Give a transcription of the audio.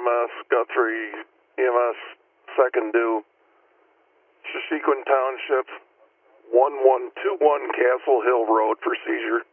EMS, Guthrie EMS, second due, Shashequin Township, 1121 Castle Hill Road for seizure.